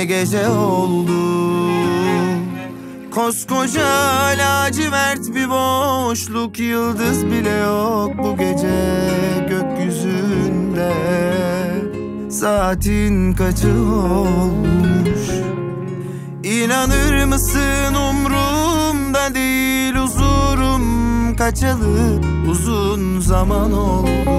gece oldu. Koskoca lacivert bir boşluk, yıldız bile yok bu gece gökyüzünde. Saatin kaçı olmuş? İnanır mısın umrumda değil, huzurum kaçalı uzun zaman oldu.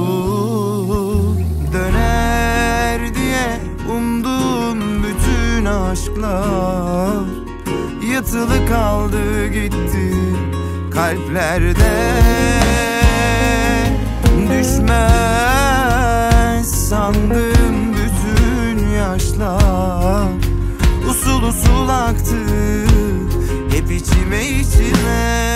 Döner diye umduğum bütün aşklar yatılı kaldı gitti kalplerde. Düşmez sandım bütün yaşlar, usul usul aktı hep içime içime.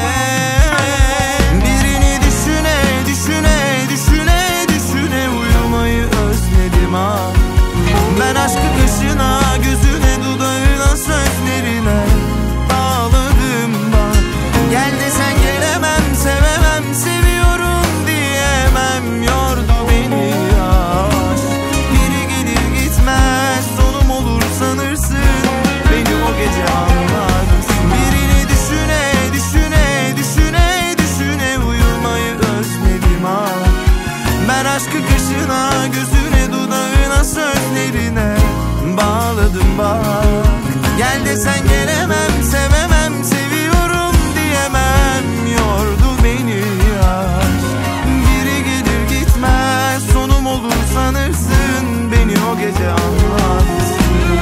Birini düşüne düşüne düşüne düşüne uyumayı özledim ha. Ben aşkı kaşına, gözüne, dudağına, sözlerine bağladım bak. Gel desen gelemem, sevemem, seviyorum diyemem. Yordu beni aşk. Biri gelir gitmez, sonum olur sanırsın, beni o gece anlarsın. Birini düşüne düşüne düşüne düşüne uyumayı özledim ha. Ben aşkı kaşına, gözüne, dudağına, sözlerine bağladım bak. Gel desen gelemem, sevemem, seviyorum diyemem. Yordu beni aşk. Biri gelir gitmez, sonum olur sanırsın, beni o gece anlarsın.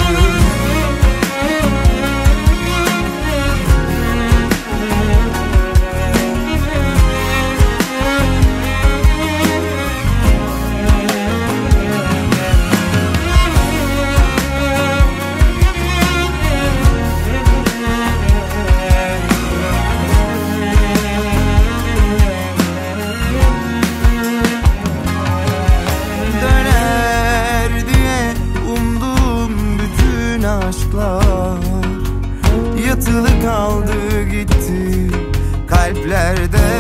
Aşklar yatılı kaldı gitti kalplerde.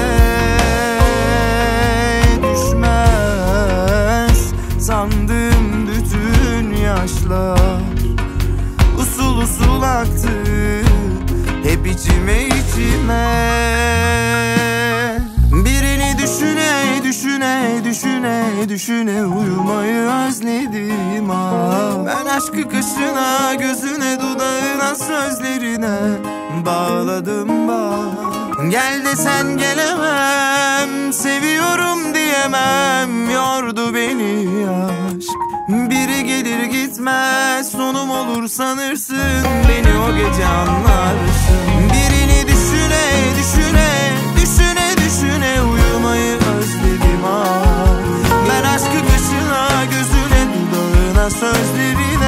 Düşmez sandım bütün yaşlar, usul usul aktı hep içime içime. Birini düşüne düşüne düşüne düşüne uyumayı özledim ha. Ben aşkı kaşına, gözüne, dudağına, sözlerine bağladım bak. Gel desen gelemem, seviyorum diyemem. Yordu beni aşk. Biri gelir gitmez, sonum olur sanırsın, beni o gece anlarsın. Birini düşüne düşüne düşüne düşüne uyumayı özledim ha. Ben aşkı kaşına, gözüne, dudağına, sözlerine